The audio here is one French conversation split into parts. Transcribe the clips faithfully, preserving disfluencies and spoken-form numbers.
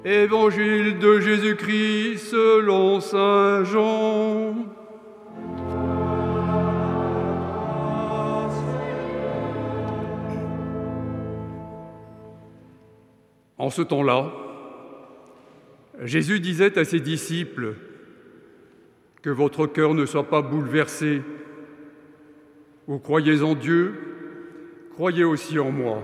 Évangile de Jésus-Christ selon saint Jean. En ce temps-là, Jésus disait à ses disciples : « Que votre cœur ne soit pas bouleversé. Vous croyez en Dieu, croyez aussi en moi.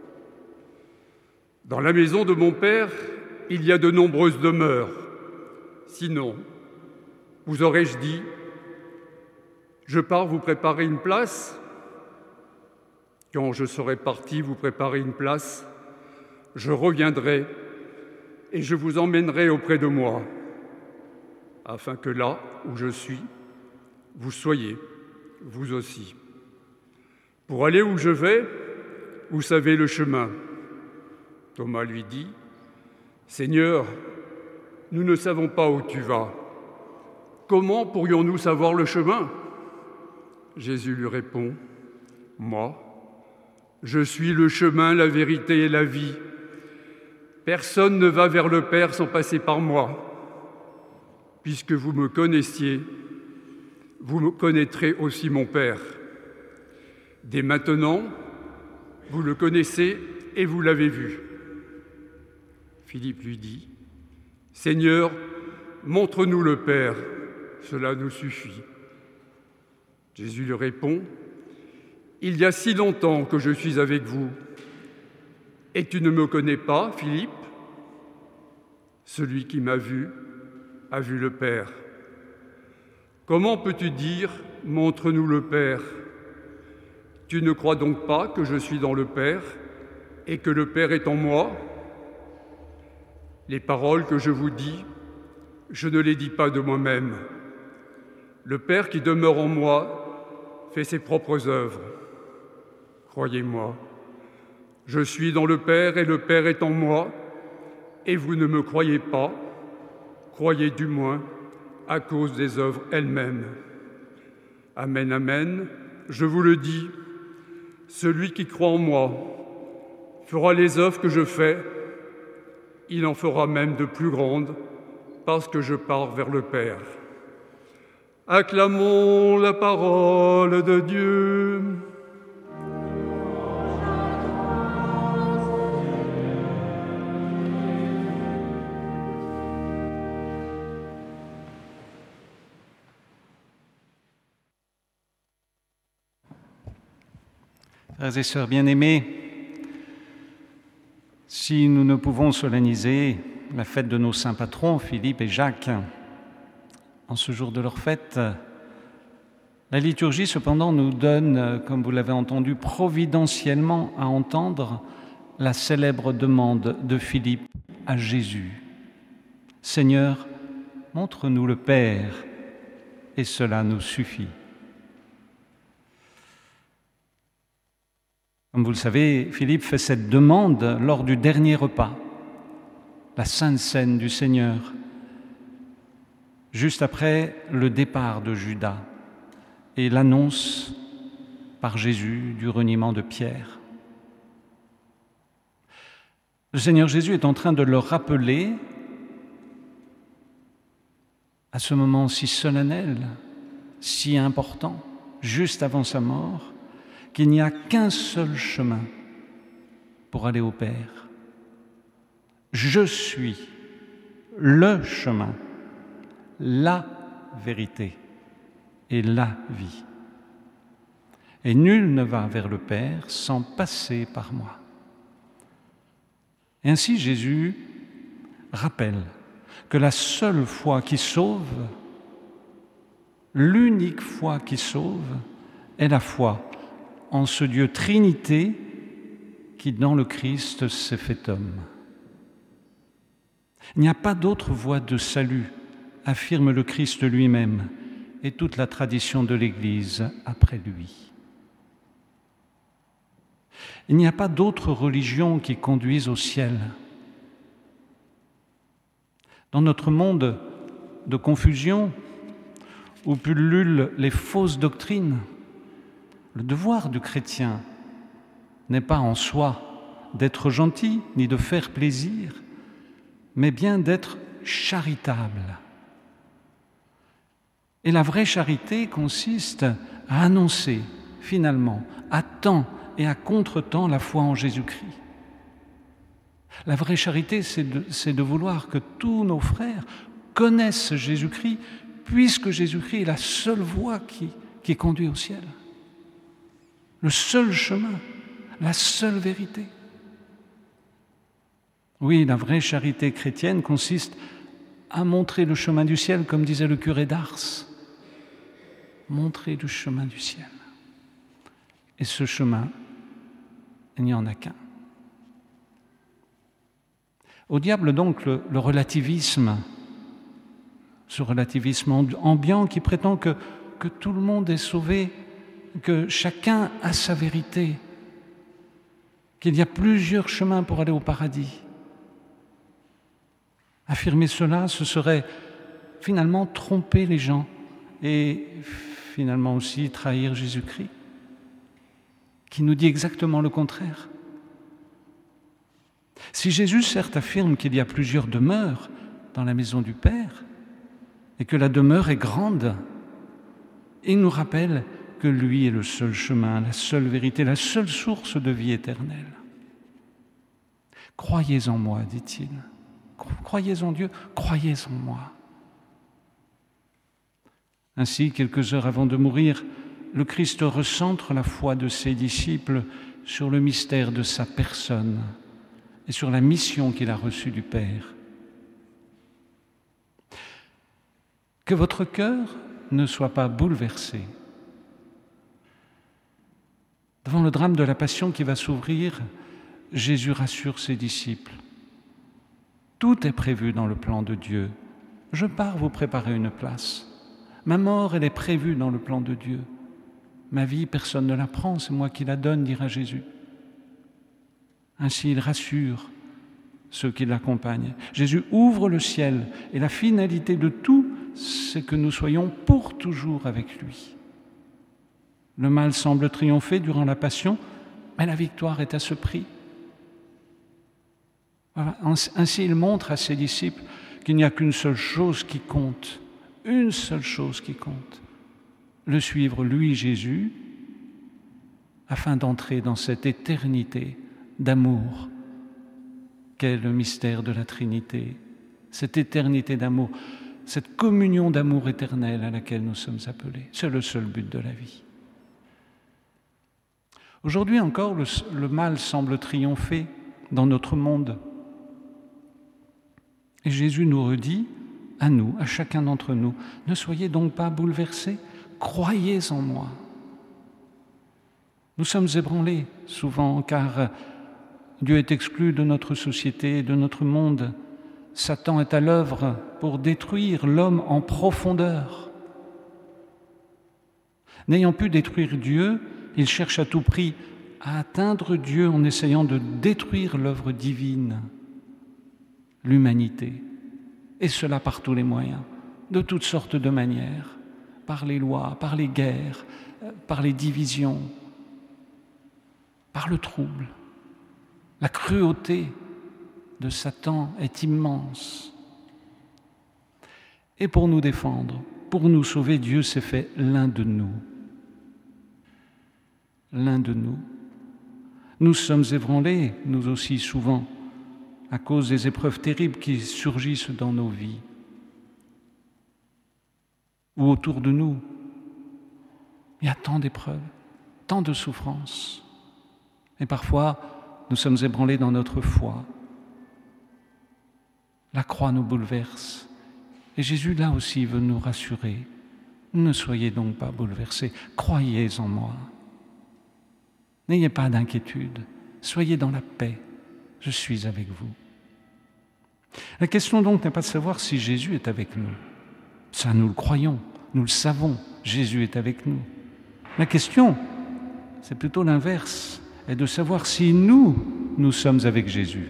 Dans la maison de mon Père, il y a de nombreuses demeures. Sinon, vous aurais-je dit : je pars vous préparer une place ? Quand je serai parti vous préparer une place, je reviendrai et je vous emmènerai auprès de moi, afin que là où je suis, vous soyez, vous aussi. Pour aller où je vais, vous savez le chemin. » Thomas lui dit : « Seigneur, nous ne savons pas où tu vas. Comment pourrions-nous savoir le chemin ?» Jésus lui répond : « Moi, je suis le chemin, la vérité et la vie. Personne ne va vers le Père sans passer par moi. Puisque vous me connaissiez, vous me connaîtrez aussi mon Père. Dès maintenant, vous le connaissez et vous l'avez vu. » Philippe lui dit : « Seigneur, montre-nous le Père, cela nous suffit. » Jésus lui répond : « Il y a si longtemps que je suis avec vous, et tu ne me connais pas, Philippe ? Celui qui m'a vu a vu le Père. Comment peux-tu dire : montre-nous le Père ? Tu ne crois donc pas que je suis dans le Père et que le Père est en moi ? Les paroles que je vous dis, je ne les dis pas de moi-même. Le Père qui demeure en moi fait ses propres œuvres. Croyez-moi, je suis dans le Père et le Père est en moi, et vous ne me croyez pas, croyez du moins à cause des œuvres elles-mêmes. Amen, amen, je vous le dis, celui qui croit en moi fera les œuvres que je fais, il en fera même de plus grandes, parce que je pars vers le Père. Acclamons la parole de Dieu. Frères et sœurs bien-aimés, si nous ne pouvons solenniser la fête de nos saints patrons, Philippe et Jacques, en ce jour de leur fête, la liturgie cependant nous donne, comme vous l'avez entendu, providentiellement à entendre la célèbre demande de Philippe à Jésus. « Seigneur, montre-nous le Père, et cela nous suffit. » Comme vous le savez, Philippe fait cette demande lors du dernier repas, la Sainte Seine du Seigneur, juste après le départ de Judas et l'annonce par Jésus du reniement de Pierre. Le Seigneur Jésus est en train de leur rappeler, à ce moment si solennel, si important, juste avant sa mort, qu'il n'y a qu'un seul chemin pour aller au Père. Je suis le chemin, la vérité et la vie. Et nul ne va vers le Père sans passer par moi. Et ainsi Jésus rappelle que la seule foi qui sauve, l'unique foi qui sauve, est la foi en ce Dieu Trinité qui, dans le Christ, s'est fait homme. Il n'y a pas d'autre voie de salut, affirme le Christ lui-même et toute la tradition de l'Église après lui. Il n'y a pas d'autre religion qui conduise au ciel. Dans notre monde de confusion, où pullulent les fausses doctrines, le devoir du chrétien n'est pas en soi d'être gentil ni de faire plaisir, mais bien d'être charitable. Et la vraie charité consiste à annoncer, finalement, à temps et à contre-temps, la foi en Jésus-Christ. La vraie charité, c'est de, c'est de vouloir que tous nos frères connaissent Jésus-Christ, puisque Jésus-Christ est la seule voie qui, qui conduit au ciel. Le seul chemin, la seule vérité. Oui, la vraie charité chrétienne consiste à montrer le chemin du ciel, comme disait le curé d'Ars. Montrer le chemin du ciel. Et ce chemin, il n'y en a qu'un. Au diable donc le, le relativisme, ce relativisme ambiant qui prétend que, que tout le monde est sauvé, que chacun a sa vérité, qu'il y a plusieurs chemins pour aller au paradis. Affirmer cela, ce serait finalement tromper les gens et finalement aussi trahir Jésus-Christ, qui nous dit exactement le contraire. Si Jésus, certes, affirme qu'il y a plusieurs demeures dans la maison du Père et que la demeure est grande, il nous rappelle que lui est le seul chemin, la seule vérité, la seule source de vie éternelle. Croyez en moi, dit-il. Croyez en Dieu, croyez en moi. Ainsi, quelques heures avant de mourir, le Christ recentre la foi de ses disciples sur le mystère de sa personne et sur la mission qu'il a reçue du Père. Que votre cœur ne soit pas bouleversé devant le drame de la passion qui va s'ouvrir. Jésus rassure ses disciples. Tout est prévu dans le plan de Dieu. Je pars vous préparer une place. Ma mort, elle est prévue dans le plan de Dieu. Ma vie, personne ne la prend, c'est moi qui la donne, dira Jésus. Ainsi, il rassure ceux qui l'accompagnent. Jésus ouvre le ciel et la finalité de tout, c'est que nous soyons pour toujours avec lui. Le mal semble triompher durant la passion, mais la victoire est à ce prix. Voilà. Ainsi, il montre à ses disciples qu'il n'y a qu'une seule chose qui compte, une seule chose qui compte, le suivre, lui, Jésus, afin d'entrer dans cette éternité d'amour qu'est le mystère de la Trinité, cette éternité d'amour, cette communion d'amour éternel à laquelle nous sommes appelés. C'est le seul but de la vie. Aujourd'hui encore, le, le mal semble triompher dans notre monde. Et Jésus nous redit, à nous, à chacun d'entre nous, ne soyez donc pas bouleversés, croyez en moi. Nous sommes ébranlés souvent car Dieu est exclu de notre société, de notre monde. Satan est à l'œuvre pour détruire l'homme en profondeur. N'ayant pu détruire Dieu, il cherche à tout prix à atteindre Dieu en essayant de détruire l'œuvre divine, l'humanité, et cela par tous les moyens, de toutes sortes de manières, par les lois, par les guerres, par les divisions, par le trouble. La cruauté de Satan est immense. Et pour nous défendre, pour nous sauver, Dieu s'est fait l'un de nous. L'un de nous. Nous sommes ébranlés, nous aussi souvent, à cause des épreuves terribles qui surgissent dans nos vies ou autour de nous. Il y a tant d'épreuves, tant de souffrances. Et parfois, nous sommes ébranlés dans notre foi. La croix nous bouleverse. Et Jésus, là aussi, veut nous rassurer. Ne soyez donc pas bouleversés. Croyez en moi. N'ayez pas d'inquiétude. Soyez dans la paix. Je suis avec vous. La question donc n'est pas de savoir si Jésus est avec nous. Ça, nous le croyons, nous le savons. Jésus est avec nous. La question, c'est plutôt l'inverse, est de savoir si nous, nous sommes avec Jésus.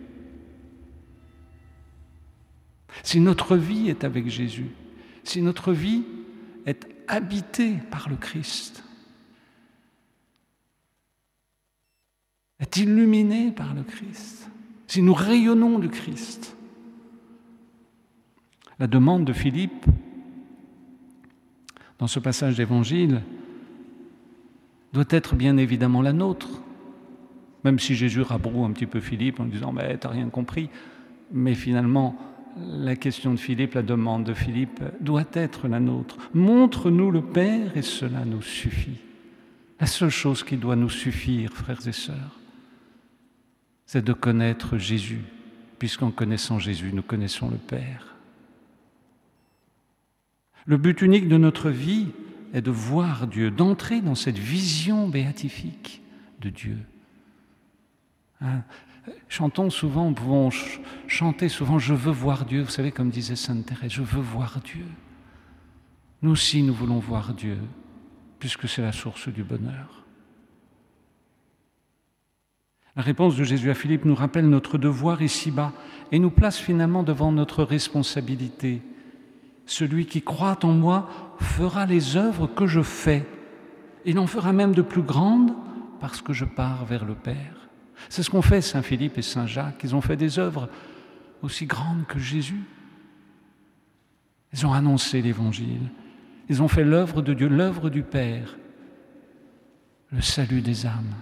Si notre vie est avec Jésus, si notre vie est habitée par le Christ, est illuminée par le Christ, si nous rayonnons du Christ, La demande de Philippe, dans ce passage d'Évangile, doit être bien évidemment la nôtre, même si Jésus rabroue un petit peu Philippe en disant « mais t'as rien compris », mais finalement, la question de Philippe, la demande de Philippe doit être la nôtre. Montre-nous le Père et cela nous suffit. La seule chose qui doit nous suffire, frères et sœurs, c'est de connaître Jésus, puisqu'en connaissant Jésus, nous connaissons le Père. Le but unique de notre vie est de voir Dieu, d'entrer dans cette vision béatifique de Dieu. Hein? Chantons souvent, nous pouvons ch- chanter souvent « Je veux voir Dieu », vous savez, comme disait Sainte Thérèse, « Je veux voir Dieu ». Nous aussi, nous voulons voir Dieu, puisque c'est la source du bonheur. La réponse de Jésus à Philippe nous rappelle notre devoir ici-bas et nous place finalement devant notre responsabilité. Celui qui croit en moi fera les œuvres que je fais. Il en fera même de plus grandes parce que je pars vers le Père. C'est ce qu'ont fait Saint Philippe et Saint Jacques. Ils ont fait des œuvres aussi grandes que Jésus. Ils ont annoncé l'Évangile. Ils ont fait l'œuvre de Dieu, l'œuvre du Père, le salut des âmes.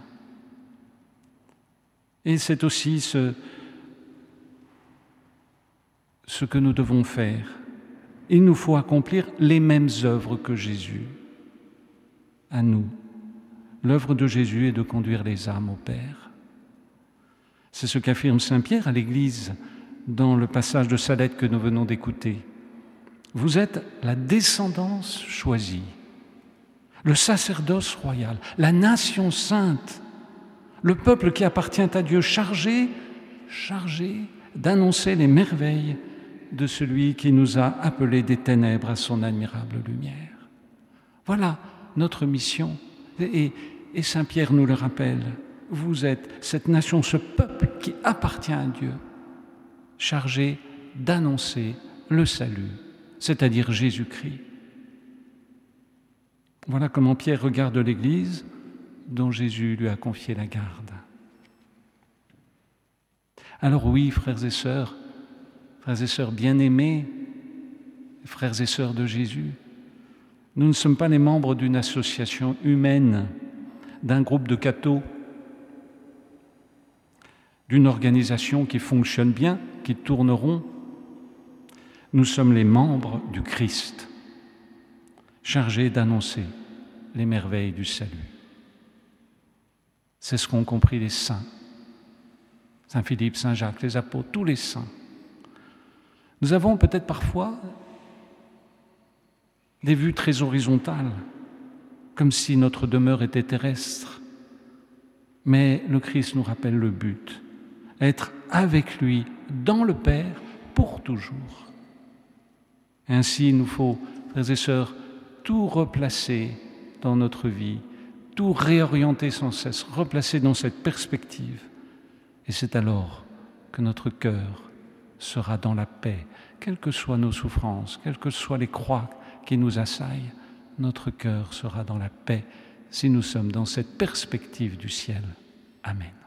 Et c'est aussi ce, ce que nous devons faire. Il nous faut accomplir les mêmes œuvres que Jésus. À nous, l'œuvre de Jésus est de conduire les âmes au Père. C'est ce qu'affirme Saint Pierre à l'Église dans le passage de sa lettre que nous venons d'écouter. Vous êtes la descendance choisie, le sacerdoce royal, la nation sainte, le peuple qui appartient à Dieu, chargé, chargé d'annoncer les merveilles de celui qui nous a appelés des ténèbres à son admirable lumière. Voilà notre mission. Et, et Saint Pierre nous le rappelle. Vous êtes cette nation, ce peuple qui appartient à Dieu, chargé d'annoncer le salut, c'est-à-dire Jésus-Christ. Voilà comment Pierre regarde l'Église dont Jésus lui a confié la garde. Alors oui, frères et sœurs, frères et sœurs bien-aimés, frères et sœurs de Jésus, nous ne sommes pas les membres d'une association humaine, d'un groupe de cathos, d'une organisation qui fonctionne bien, qui tourne rond. Nous sommes les membres du Christ, chargés d'annoncer les merveilles du salut. C'est ce qu'ont compris les saints, Saint Philippe, Saint Jacques, les apôtres, tous les saints. Nous avons peut-être parfois des vues très horizontales, comme si notre demeure était terrestre. Mais le Christ nous rappelle le but, être avec lui, dans le Père, pour toujours. Ainsi, il nous faut, frères et sœurs, tout replacer dans notre vie, tout réorienter sans cesse, replacer dans cette perspective. Et c'est alors que notre cœur sera dans la paix, quelles que soient nos souffrances, quelles que soient les croix qui nous assaillent, notre cœur sera dans la paix si nous sommes dans cette perspective du ciel. Amen.